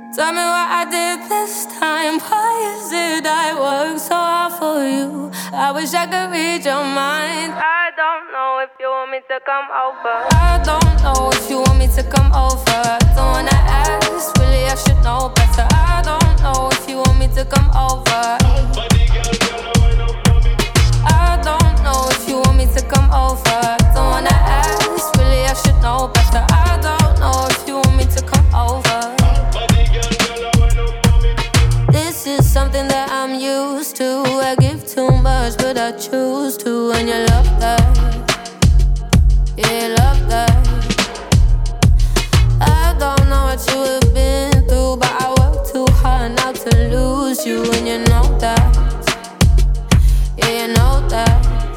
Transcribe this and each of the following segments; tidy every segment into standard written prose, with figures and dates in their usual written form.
Tell me what I did this time. Why is it I work so hard for you? I wish I could read your mind. I don't know if you want me to come over. I don't know if you want me to come over. Don't wanna ask, really I should know better. I don't know if you want me to come over. I don't know if you want me to come over. Don't wanna ask, really I should know better. I don't know if you want me to come over. This is something that I'm used to. I give too much, but I choose to. And you love that, yeah, you love that. I don't know what you have been through, but I work too hard not to lose you. And you know that, yeah, you know that.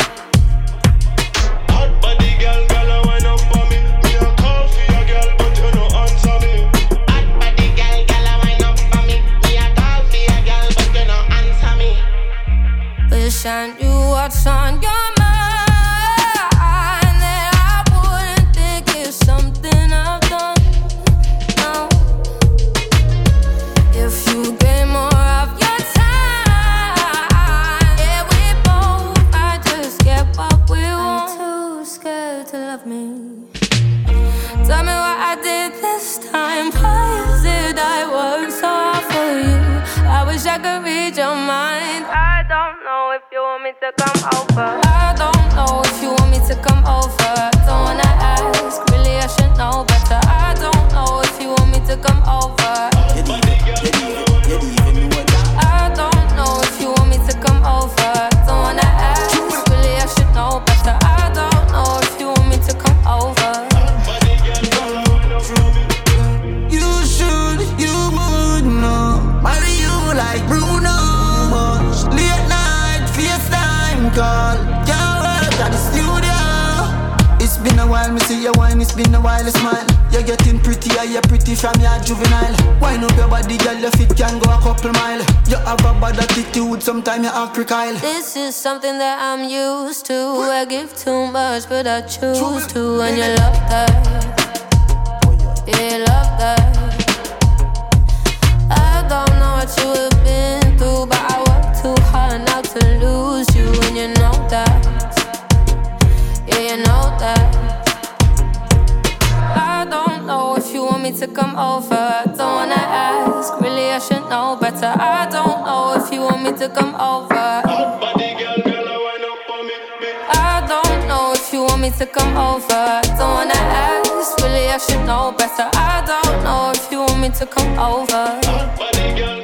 Hot body girl, girl, I wind up for me. Me a call for your girl, but you no answer me. Hot body girl, girl, I wind up for me. Me a call for your girl, but you no answer me. Wish I knew what's on your mind, that I wouldn't think it's something I've done. No. If you gave more of your time, yeah, we both might just get what we want. I'm too scared to love me. Tell me what I did this time. Why is it I work so hard for you? I wish I could read your mind. I don't know if you want me to come over. I don't know if you want me to come over. Don't wanna ask, really I should know better. I don't know if you want me to come over. I don't know if you want me to come over. Don't wanna ask, really I should know better. I don't know if you want me to come over. You should, you would know. Marry you like Bruno. Late night, FaceTime call. Can't work at the studio. It's been a while, me see your wine. It's been a while, you smile. You're getting prettier, you're pretty from your juvenile. Wine up your body, girl, your feet can go a couple mile. You have a bad attitude, sometimes you act recile. This is something that I'm used to. I give too much, but I choose to. And you love that, yeah, you love that. I don't know what you have been through, but I work too hard not to lose you. And you know that, yeah, you know that. I don't know if you want me to come over. Don't wanna ask, really I should know better. I don't know if you want me to come over. Hot body girl, girl, I wind up for me. I don't know if you want me to come over. Don't wanna ask, really I should know better. I don't know if you want me to come over. Hot body girl.